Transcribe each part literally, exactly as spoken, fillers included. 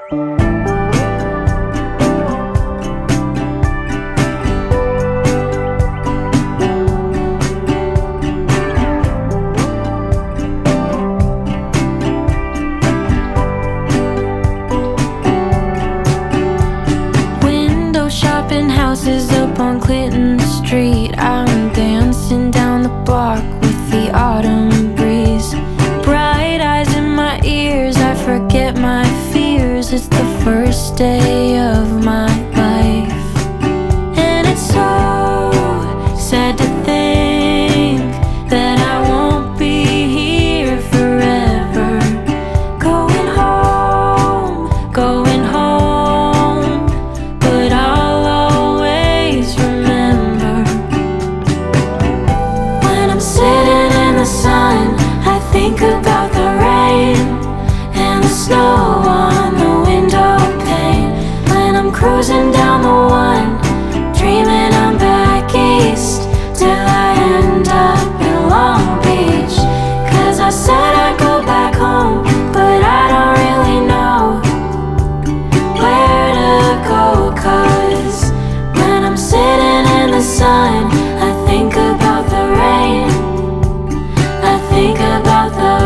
Shopping houses up on Clinton Street. I'm dancing down the block with the autumn breeze. Bright eyes in my ears, I forget my fears. It's the first day of my life, and it's so sad to think that I won't be here forever. Going home, going home, but I'll think about the rain and the snow on the window pane. When I'm cruising down the one, dreaming I'm back east, till I end up in Long Beach. Cause I said I'd go back home, but I don't really know where to go. Cause when I'm sitting in the sun, I think about the rain, I think about the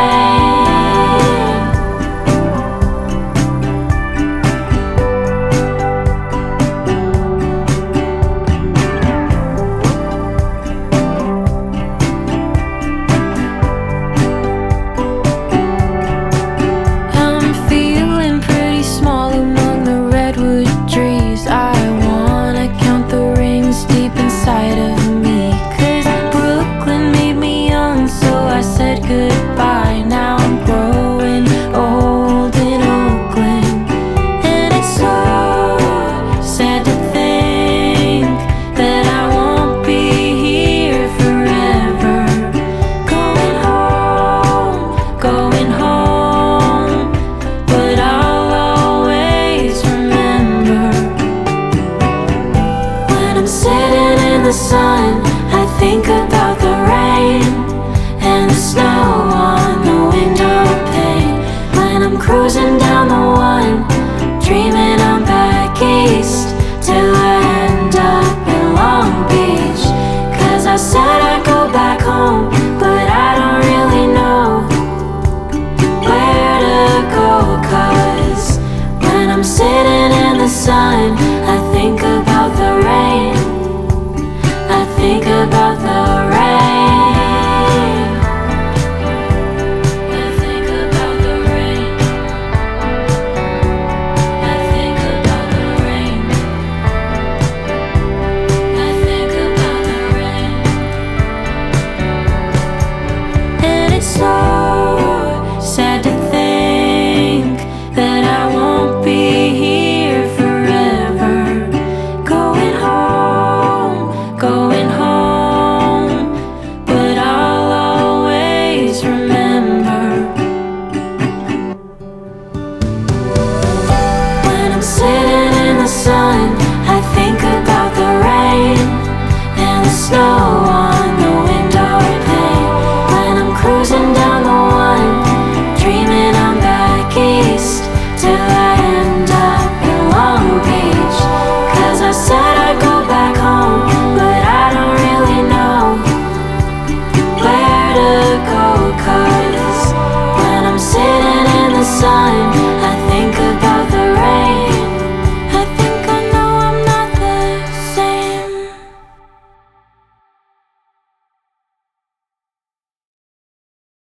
goodbye. Now I'm growing old in Oakland, and it's so sad to think that I won't be here forever. Going home, going home, but I'll always remember. When I'm sitting in the sun, I think about the rain and the snow on the window pane. When I'm cruising down